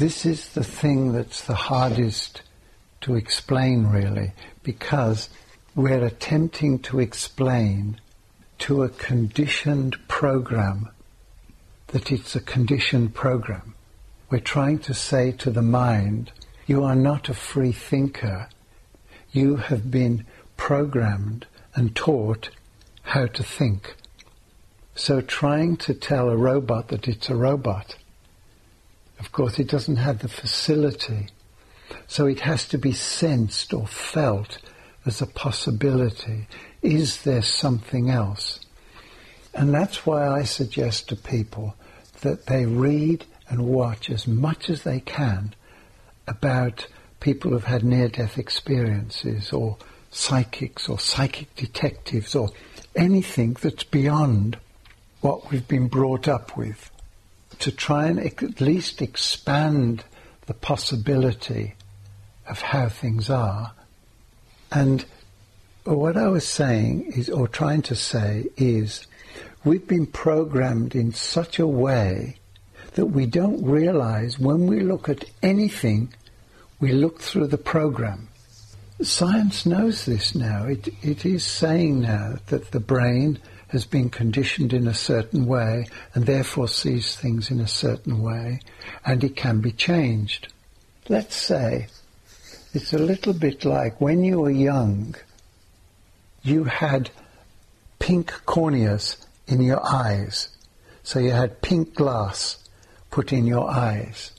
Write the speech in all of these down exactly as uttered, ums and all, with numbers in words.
this is the thing that's the hardest to explain, really, because we're attempting to explain to a conditioned program that it's a conditioned program. We're trying to say to the mind, you are not a free thinker. You have been programmed and taught how to think. So trying to tell a robot that it's a robot, of course it doesn't have the facility. So it has to be sensed or felt as a possibility. Is there something else? And that's why I suggest to people that they read and watch as much as they can about people who've had near-death experiences, or psychics, or psychic detectives, or anything that's beyond what we've been brought up with, to try and at least expand the possibility of how things are. And what I was saying is, or trying to say is, we've been programmed in such a way that we don't realize when we look at anything, we look through the program. Science knows this now. It, it is saying now that the brain has been conditioned in a certain way and therefore sees things in a certain way, and it can be changed. Let's say it's a little bit like when you were young, you had pink corneas in your eyes. So you had pink glass put in your eyes.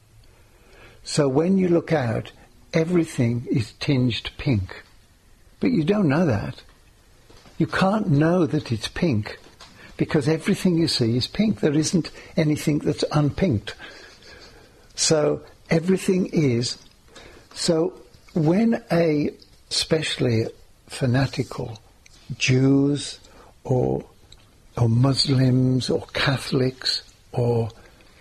So when you look out, everything is tinged pink. But you don't know that. You can't know that it's pink because everything you see is pink. There isn't anything that's unpinked. So everything is. So when a, especially fanatical Jews or or Muslims or Catholics, or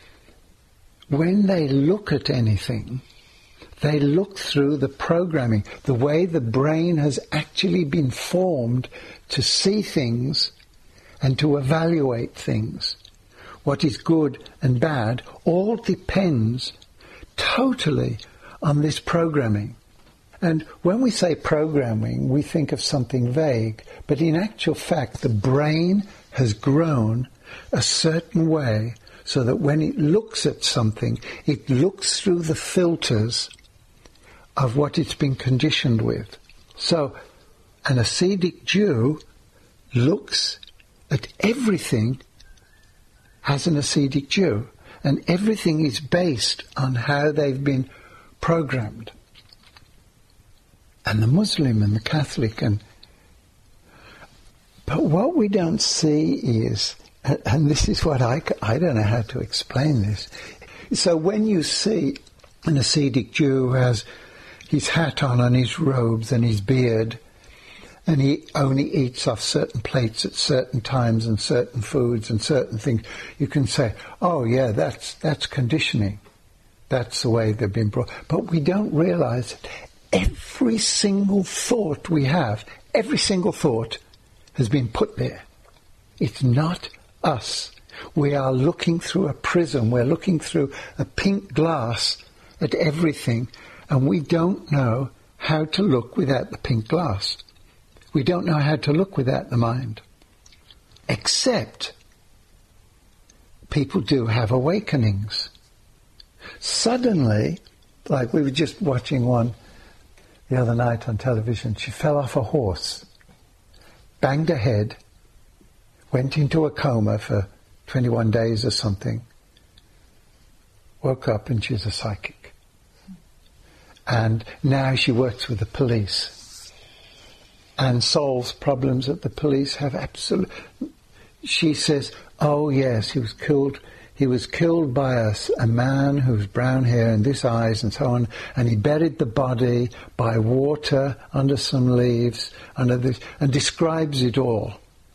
when they look at anything, they look through the programming, the way the brain has actually been formed to see things and to evaluate things. What is good and bad all depends totally on this programming. And when we say programming, we think of something vague, but in actual fact, the brain has grown a certain way so that when it looks at something, it looks through the filters of what it's been conditioned with. So an Hasidic Jew looks at everything as an Hasidic Jew, and everything is based on how they've been programmed. And the Muslim and the Catholic, and but what we don't see is, and this is what I, I don't know how to explain this. So when you see an Hasidic Jew who has his hat on and his robes and his beard, and he only eats off certain plates at certain times and certain foods and certain things, you can say, oh yeah, that's that's conditioning. That's the way they've been brought. But we don't realize that every single thought we have, every single thought has been put there. It's not us. We are looking through a prism. We're looking through a pink glass at everything, and we don't know how to look without the pink glass. We don't know how to look without the mind. Except people do have awakenings. Suddenly, like we were just watching one the other night on television, she fell off a horse, banged her head, went into a coma for twenty-one days or something, woke up and she's a psychic. And now she works with the police and solves problems that the police have absolute. She says, oh yes, he was killed He was killed by a, a man who was brown hair and this eyes and so on, and he buried the body by water under some leaves, under this, and describes it all.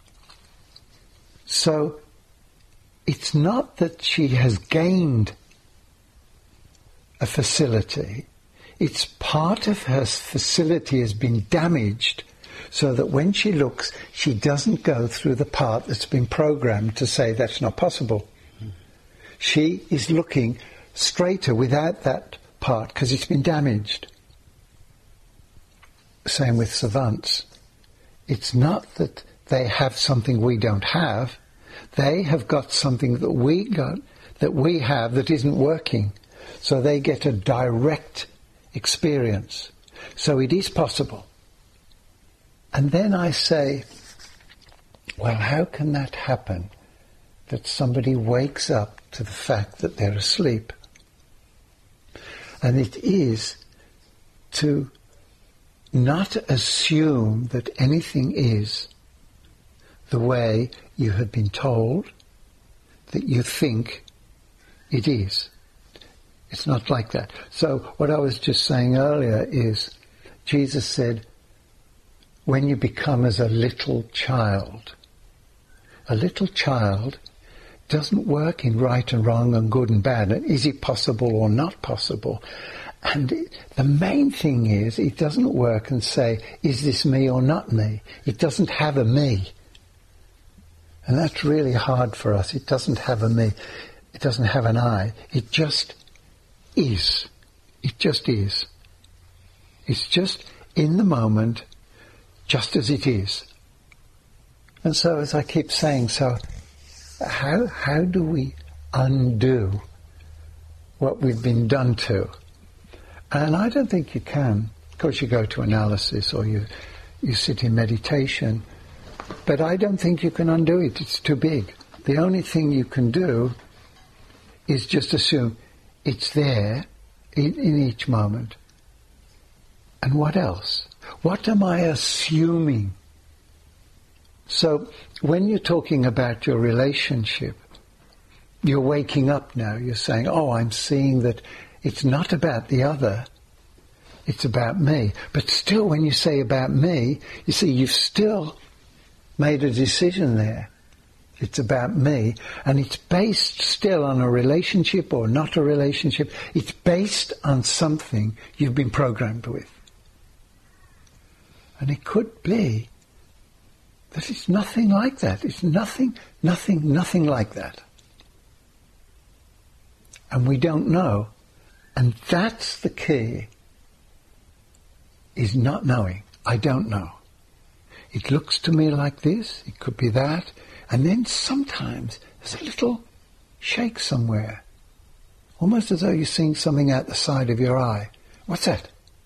So it's not that she has gained a facility. It's part of her facility has been damaged so that when she looks, she doesn't go through the part that's been programmed to say that's not possible. She is looking straighter without that part because it's been damaged. Same with savants. It's not that they have something we don't have. They have got something that we got, that we have that isn't working. So they get a direct experience. So it is possible. And then I say, well, how can that happen? That somebody wakes up to the fact that they're asleep. And it is to not assume that anything is the way you have been told that you think it is. It's not like that. So what I was just saying earlier is, Jesus said, when you become as a little child, a little child doesn't work in right and wrong and good and bad, and is it possible or not possible. And it, the main thing is, it doesn't work and say, is this me or not me? It doesn't have a me. And that's really hard for us. It doesn't have a me. It doesn't have an I. It just is. It just is. It's just in the moment, just as it is. And so, as I keep saying, so how how do we undo what we've been done to? And I don't think you can. Of course, you go to analysis or you you sit in meditation, but I don't think you can undo it. It's too big. The only thing you can do is just assume it's there in, in each moment. And what else? What am I assuming? So when you're talking about your relationship, you're waking up now. You're saying, oh, I'm seeing that it's not about the other. It's about me. But still, when you say about me, you see, you've still made a decision there. It's about me. And it's based still on a relationship or not a relationship. It's based on something you've been programmed with. And it could be that it's nothing like that. It's nothing, nothing, nothing like that. And we don't know. And that's the key, is not knowing. I don't know. It looks to me like this. It could be that. And then sometimes there's a little shake somewhere. Almost as though you're seeing something out the side of your eye. What's that?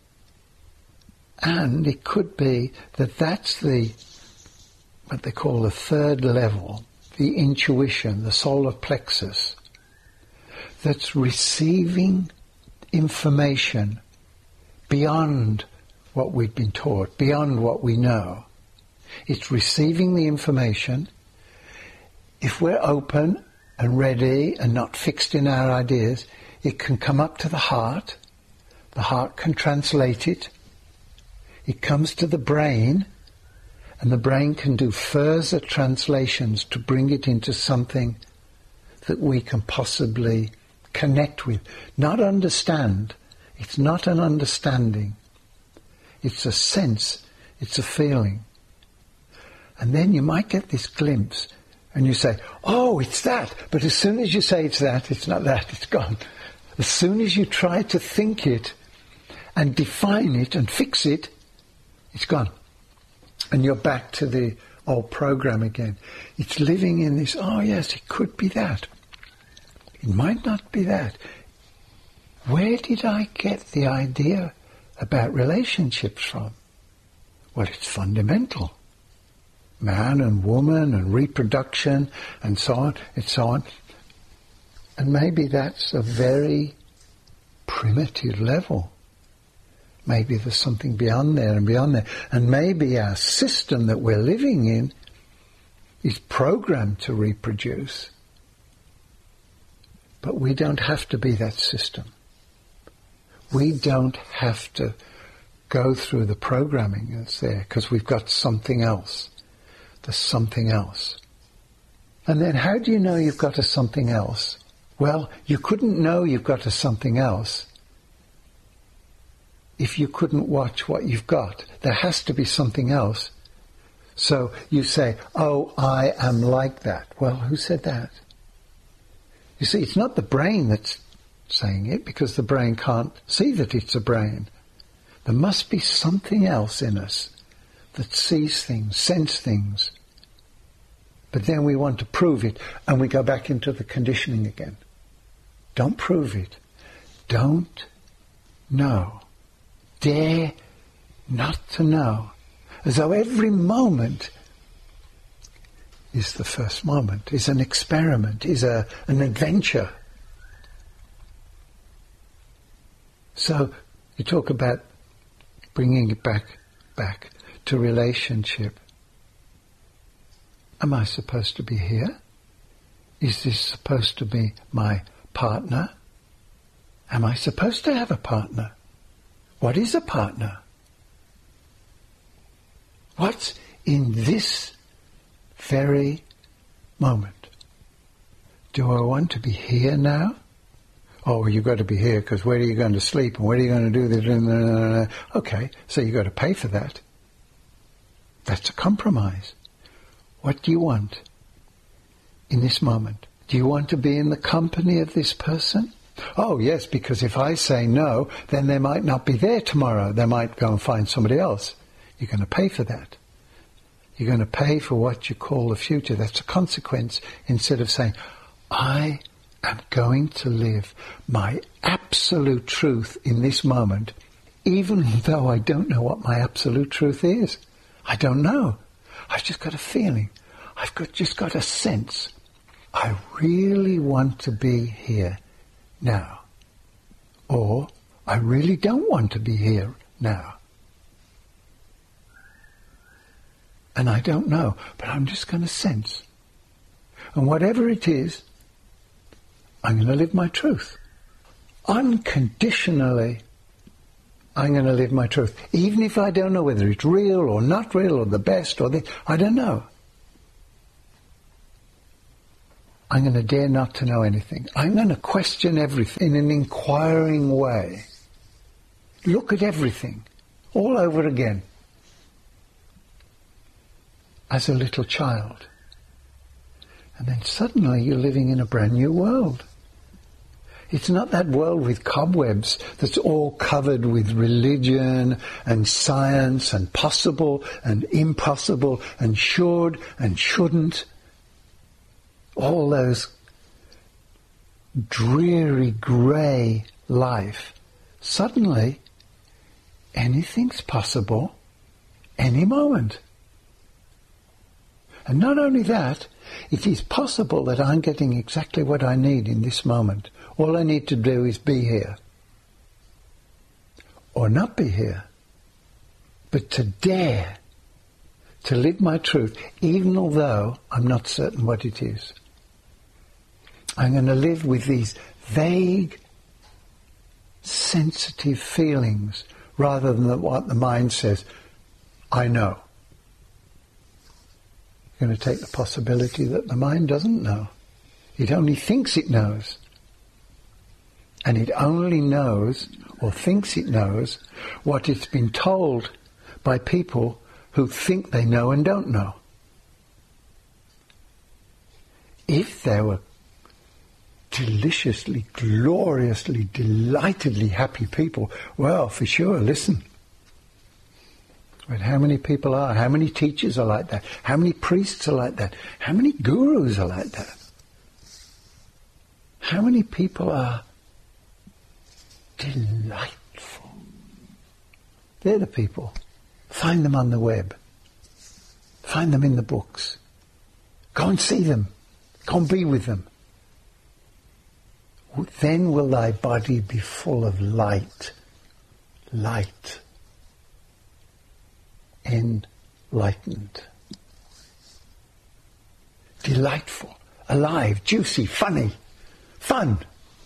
And it could be that that's the, what they call the third level, the intuition, the solar plexus, that's receiving information beyond what we've been taught, beyond what we know. It's receiving the information. If we're open and ready and not fixed in our ideas, it can come up to the heart. The heart can translate it. It comes to the brain, and the brain can do further translations to bring it into something that we can possibly connect with. Not understand. It's not an understanding. It's a sense. It's a feeling. And then you might get this glimpse, and you say, oh, it's that. But as soon as you say it's that, it's not that, it's gone. As soon as you try to think it and define it and fix it, it's gone. And you're back to the old program again. It's living in this, oh yes, it could be that. It might not be that. Where did I get the idea about relationships from? Well, it's fundamental. Man and woman and reproduction and so on and so on. And maybe that's a very primitive level. Maybe there's something beyond there and beyond there. And maybe our system that we're living in is programmed to reproduce. But we don't have to be that system. We don't have to go through the programming that's there because we've got something else. There's something else. And then how do you know you've got a something else? Well, you couldn't know you've got a something else if you couldn't watch what you've got. There has to be something else. So you say, oh, I am like that. Well, who said that? You see, it's not the brain that's saying it because the brain can't see that it's a brain. There must be something else in us that sees things, senses things. But then we want to prove it, and we go back into the conditioning again. Don't prove it. Don't know. Dare not to know. As though every moment is the first moment, is an experiment, is a, an adventure. So you talk about bringing it back, back to relationship. Am I supposed to be here? Is this supposed to be my partner? Am I supposed to have a partner? What is a partner? What's in this very moment? Do I want to be here now? Oh, you've got to be here because where are you going to sleep and where are you going to do this? Okay, so you've got to pay for that. That's a compromise. What do you want in this moment? Do you want to be in the company of this person? Oh, yes, because if I say no, then they might not be there tomorrow. They might go and find somebody else. You're going to pay for that. You're going to pay for what you call the future. That's a consequence. Instead of saying, I am going to live my absolute truth in this moment, even though I don't know what my absolute truth is. I don't know. I've just got a feeling. I've got just got a sense. I really want to be here now. Or I really don't want to be here now. And I don't know, but I'm just going to sense. And whatever it is, I'm going to live my truth. Unconditionally, I'm going to live my truth. Even if I don't know whether it's real or not real or the best or the... I don't know. I'm going to dare not to know anything. I'm going to question everything in an inquiring way. Look at everything all over again. As a little child. And then suddenly you're living in a brand new world. It's not that world with cobwebs that's all covered with religion and science and possible and impossible and should and shouldn't. All those dreary grey life. Suddenly, anything's possible any moment. And not only that, it is possible that I'm getting exactly what I need in this moment. All I need to do is be here. Or not be here. But to dare to live my truth, even although I'm not certain what it is. I'm going to live with these vague, sensitive feelings rather than what the mind says, I know. You're going to take the possibility that the mind doesn't know. It only thinks it knows. And it only knows, or thinks it knows, what it's been told by people who think they know and don't know. If there were deliciously, gloriously, delightedly happy people, well, for sure, listen. But how many people are? How many teachers are like that? How many priests are like that? How many gurus are like that? How many people are delightful? They're the people. Find them on the web. Find them in the books. Go and see them. Go and be with them. Then will thy body be full of light. Light. Enlightened. Delightful. Alive. Juicy. Funny. Fun.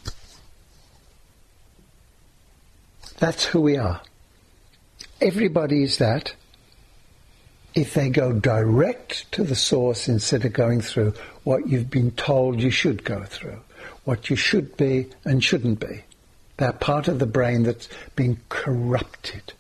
That's who we are. Everybody is that. If they go direct to the source instead of going through what you've been told you should go through, what you should be and shouldn't be. That part of the brain that's been corrupted.